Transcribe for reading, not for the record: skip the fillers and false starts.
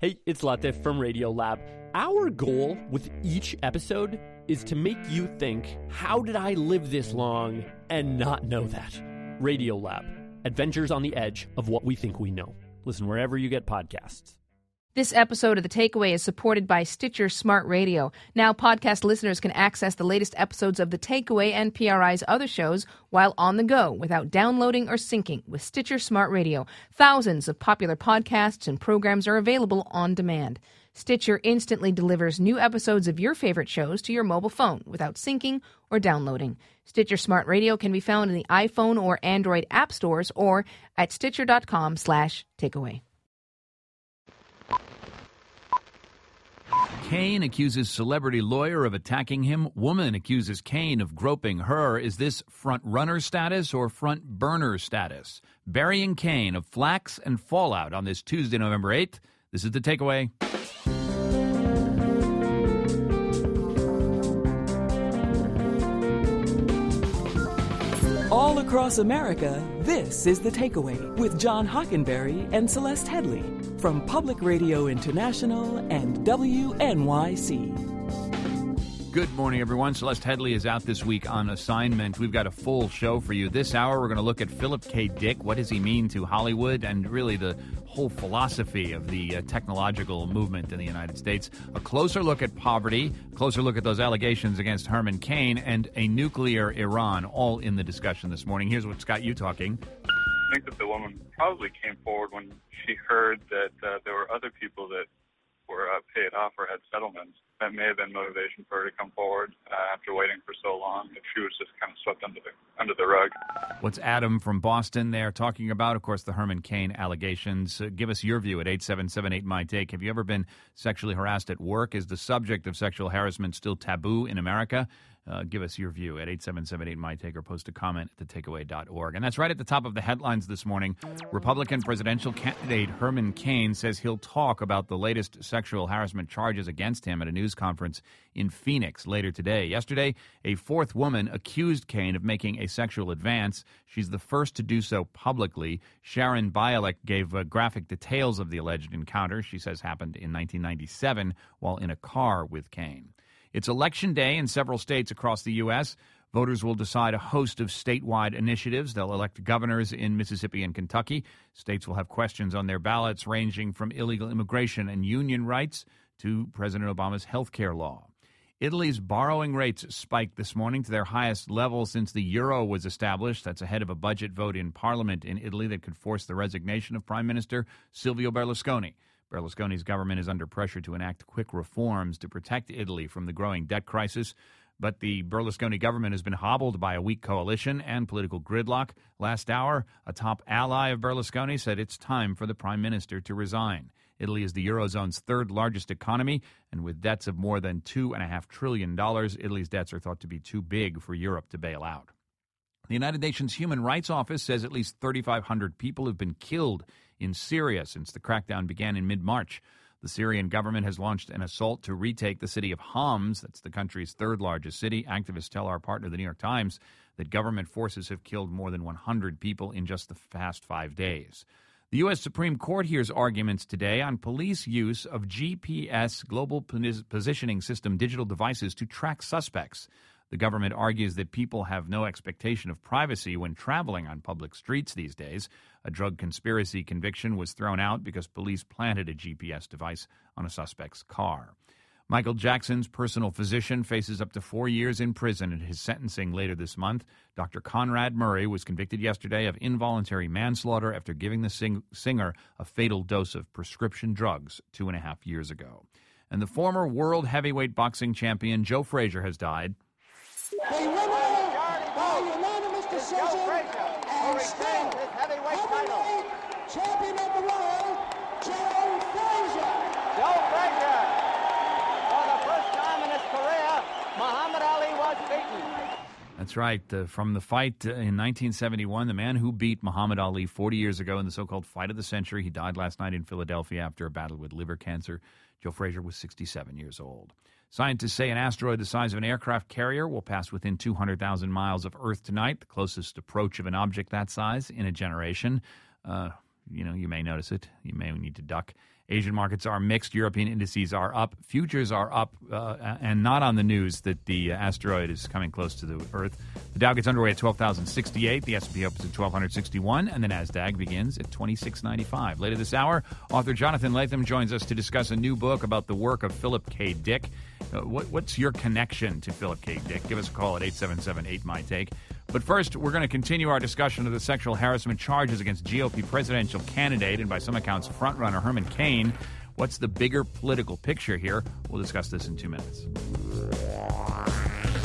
Hey, it's Latif from Radiolab. Our goal with each episode is to make you think, how did I live this long and not know that? Radiolab, adventures on the edge of what we think we know. Listen wherever you get podcasts. This episode of The Takeaway is supported by Stitcher Smart Radio. Now podcast listeners can access the latest episodes of The Takeaway and PRI's other shows while on the go without downloading or syncing with Stitcher Smart Radio. Thousands of popular podcasts and programs are available on demand. Stitcher instantly delivers new episodes of your favorite shows to your mobile phone without syncing or downloading. Stitcher Smart Radio can be found in the iPhone or Android app stores or at Stitcher.com/takeaway. Kane accuses celebrity lawyer of attacking him. Woman accuses Kane of groping her. Is this front runner status or front burner status? Burying Kane of flax and fallout on this Tuesday, November 8th. This is The Takeaway. All across America, this is The Takeaway with John Hockenberry and Celeste Headley from Public Radio International and WNYC. Good morning, everyone. Celeste Headley is out this week on assignment. We've got a full show for you. This hour, we're going to look at Philip K. Dick. What does he mean to Hollywood and really the whole philosophy of the technological movement in the United States? A closer look at poverty, closer look at those allegations against Herman Cain, and a nuclear Iran, all in the discussion this morning. Here's what's got you talking. I think that the woman probably came forward when she heard that there were other people that were paid off or had settlements. That may have been motivation for her to come forward after waiting for so long, if she was just kind of swept under the rug. What's Adam from Boston there talking about? Of course, the Herman Cain allegations. Give us your view at 877-8-MY-TAKE. Have you ever been sexually harassed at work? Is the subject of sexual harassment still taboo in America? Give us your view at 877-8-MY-TAKE or post a comment at thetakeaway.org. And that's right at the top of the headlines this morning. Republican presidential candidate Herman Cain says he'll talk about the latest sexual harassment charges against him at a news conference in Phoenix later today. Yesterday, a fourth woman accused Cain of making a sexual advance. She's the first to do so publicly. Sharon Bialek gave graphic details of the alleged encounter. She says happened in 1997 while in a car with Cain. It's Election Day in several states across the U.S. Voters will decide a host of statewide initiatives. They'll elect governors in Mississippi and Kentucky. States will have questions on their ballots ranging from illegal immigration and union rights to President Obama's health care law. Italy's borrowing rates spiked this morning to their highest level since the euro was established. That's ahead of a budget vote in Parliament in Italy that could force the resignation of Prime Minister Silvio Berlusconi. Berlusconi's government is under pressure to enact quick reforms to protect Italy from the growing debt crisis. But the Berlusconi government has been hobbled by a weak coalition and political gridlock. Last hour, a top ally of Berlusconi said it's time for the prime minister to resign. Italy is the Eurozone's third largest economy, and with debts of more than $2.5 trillion, Italy's debts are thought to be too big for Europe to bail out. The United Nations Human Rights Office says at least 3,500 people have been killed in Syria since the crackdown began in mid-March. The Syrian government has launched an assault to retake the city of Homs. That's the country's third largest city. Activists tell our partner, the New York Times, that government forces have killed more than 100 people in just the past 5 days. The U.S. Supreme Court hears arguments today on police use of GPS, Global Positioning System, digital devices to track suspects. The government argues that people have no expectation of privacy when traveling on public streets these days. A drug conspiracy conviction was thrown out because police planted a GPS device on a suspect's car. Michael Jackson's personal physician faces up to 4 years in prison at his sentencing later this month. Dr. Conrad Murray was convicted yesterday of involuntary manslaughter after giving the singer a fatal dose of prescription drugs 2.5 years ago. And the former world heavyweight boxing champion Joe Frazier has died. The winner by unanimous decision and still heavyweight champion of the world, Joe Frazier. Joe Frazier. For the first time in his career, Muhammad Ali was beaten. That's right. From the fight in 1971, the man who beat Muhammad Ali 40 years ago in the so-called fight of the century. He died last night in Philadelphia after a battle with liver cancer. Joe Frazier was 67 years old. Scientists say an asteroid the size of an aircraft carrier will pass within 200,000 miles of Earth tonight, the closest approach of an object that size in a generation. You may notice it. You may need to duck. Asian markets are mixed. European indices are up. Futures are up and not on the news that the asteroid is coming close to the Earth. The Dow gets underway at 12,068. The S&P opens at 1,261. And the NASDAQ begins at 2695. Later this hour, author Jonathan Latham joins us to discuss a new book about the work of Philip K. Dick. What's your connection to Philip K. Dick? Give us a call at 877-8-MY-TAKE. But first, we're going to continue our discussion of the sexual harassment charges against GOP presidential candidate and, by some accounts, frontrunner Herman Cain. What's the bigger political picture here? We'll discuss this in 2 minutes.